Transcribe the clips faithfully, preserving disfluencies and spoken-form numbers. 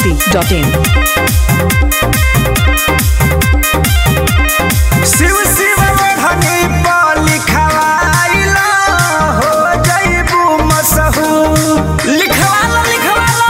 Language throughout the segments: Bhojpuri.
masti dot in. Shiv Shiv बढ़नी पर लिखवाइला हो जइबू मशहूर। लिखवालो लिखवालो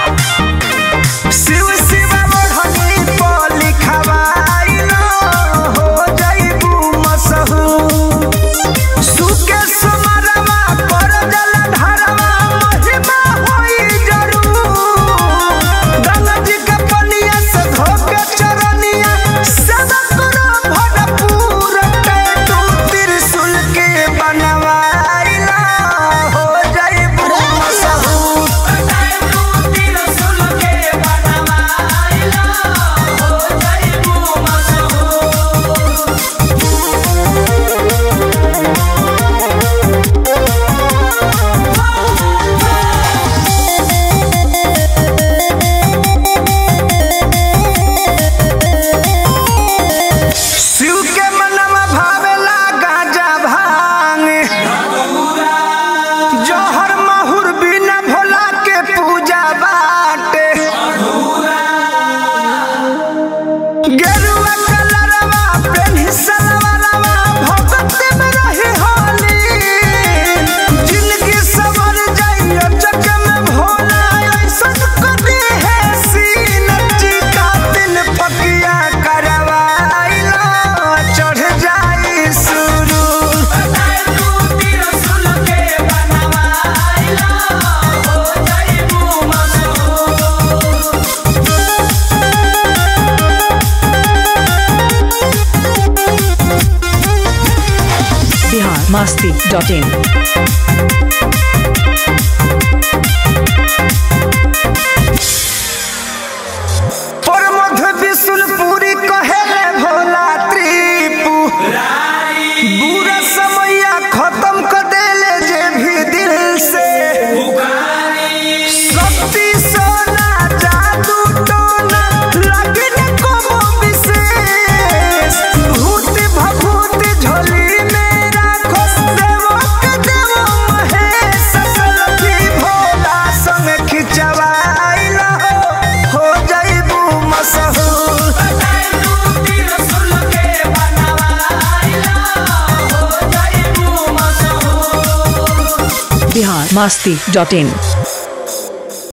शिव शिव बढ़नी पर लिखवाइला हो जइबू मशहूर। सुके समरवा पर जल धरवा महिमा होई जरूर। गंगा जी के पनिया से धोके चरनिया सब करो भरपूर। टैटू त्रिशूल के बनवाइला हो जइबू मशहूर। टैटू त्रिशूल के बनवाइला हो जइबू मशहूर। शिव के मनवा भावेला गांजा भांग। जौहर माहुर बिना भोला के पूजा बाटे। गेरुआ कलरवा पेन्ही सलवारवा भगत में रही होली। जिंदगी संवर जाइयो चक में भोला ऐसन कदी है सीन। टीका दिन पकिया करवाइला चढ़ जाई सुरूर। टैटू त्रिशूल के बनवाइला हो जइबू मशहूर। Bihar masti dot in. पर मध्य विशुलपुरी कहेले भोला त्रिपु। बुरा समैया खत्म कर देले जे भी दिल से। शक्ति सोना जादू टोना लगे न कोनो विशेष। भूत भभूत झोली में राखो देवक देव महेश। सलफी भोला संग खिंचवाइला हो जइबू मशहूर। टैटू त्रिशूल के बनवाइला हो जइबू मशहूर। Bihar masti dot in.